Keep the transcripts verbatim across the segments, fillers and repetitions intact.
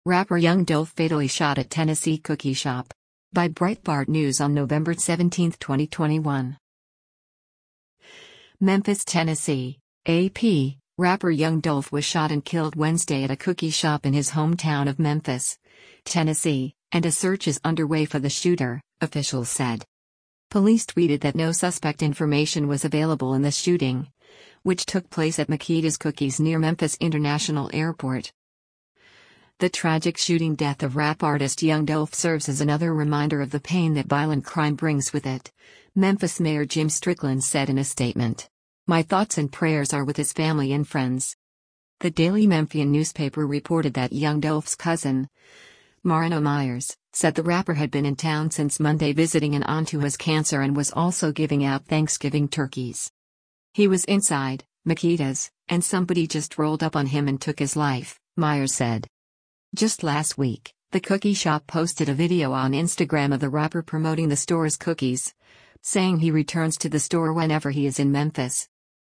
Rapper Young Dolph fatally shot at Tennessee cookie shop. By Breitbart News on November seventeenth, twenty twenty-one. Memphis, Tennessee. A P. Rapper Young Dolph was shot and killed Wednesday at a cookie shop in his hometown of Memphis, Tennessee, and a search is underway for the shooter, officials said. Police tweeted that no suspect information was available in the shooting, which took place at Makita's Cookies near Memphis International Airport. The tragic shooting death of rap artist Young Dolph serves as another reminder of the pain that violent crime brings with it, Memphis Mayor Jim Strickland said in a statement. My thoughts and prayers are with his family and friends. The Daily Memphian newspaper reported that Young Dolph's cousin, Marino Myers, said the rapper had been in town since Monday visiting an aunt who has cancer and was also giving out Thanksgiving turkeys. He was inside Makita's, and somebody just rolled up on him and took his life, Myers said. Just last week, the cookie shop posted a video on Instagram of the rapper promoting the store's cookies, saying he returns to the store whenever he is in Memphis.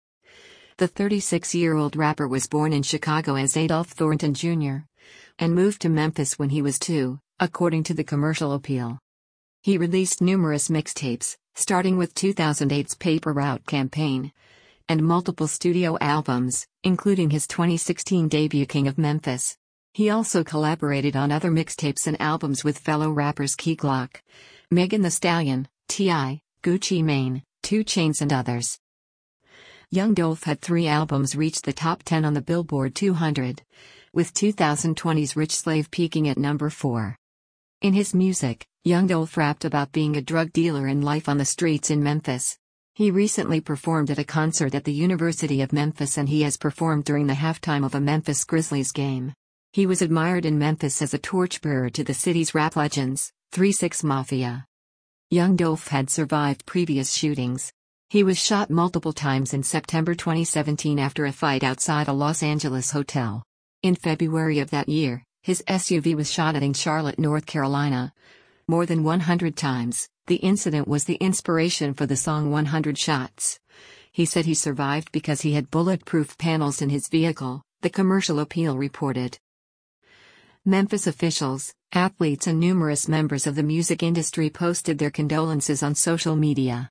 The thirty-six-year-old rapper was born in Chicago as Adolph Thornton Junior and moved to Memphis when he was two, according to the Commercial Appeal. He released numerous mixtapes, starting with two thousand eight's Paper Route campaign, and multiple studio albums, including his twenty sixteen debut King of Memphis. He also collaborated on other mixtapes and albums with fellow rappers Key Glock, Megan Thee Stallion, T I, Gucci Mane, two Chainz and others. Young Dolph had three albums reach the top ten on the Billboard two hundred, with twenty twenty's Rich Slave peaking at number four. In his music, Young Dolph rapped about being a drug dealer and life on the streets in Memphis. He recently performed at a concert at the University of Memphis and he has performed during the halftime of a Memphis Grizzlies game. He was admired in Memphis as a torchbearer to the city's rap legends, three six Mafia. Young Dolph had survived previous shootings. He was shot multiple times in September twenty seventeen after a fight outside a Los Angeles hotel. In February of that year, his S U V was shot at in Charlotte, North Carolina, more than one hundred times. The incident was the inspiration for the song one hundred shots. He said he survived because he had bulletproof panels in his vehicle, the Commercial Appeal reported. Memphis officials, athletes and numerous members of the music industry posted their condolences on social media.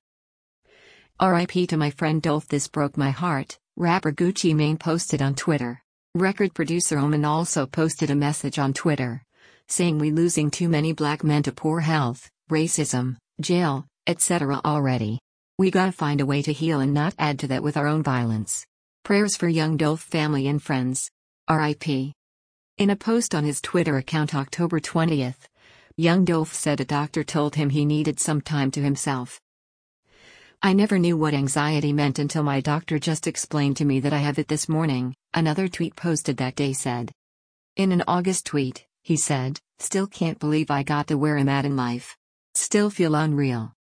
R I P to my friend Dolph, this broke my heart, rapper Gucci Mane posted on Twitter. Record producer Omen also posted a message on Twitter, saying we losing too many black men to poor health, racism, jail, et cetera already. We gotta find a way to heal and not add to that with our own violence. Prayers for Young Dolph family and friends. R I P In a post on his Twitter account October twentieth, Young Dolph said a doctor told him he needed some time to himself. I never knew what anxiety meant until my doctor just explained to me that I have it this morning, another tweet posted that day said. In an August tweet, he said, still can't believe I got to where I'm at in life. Still feel unreal.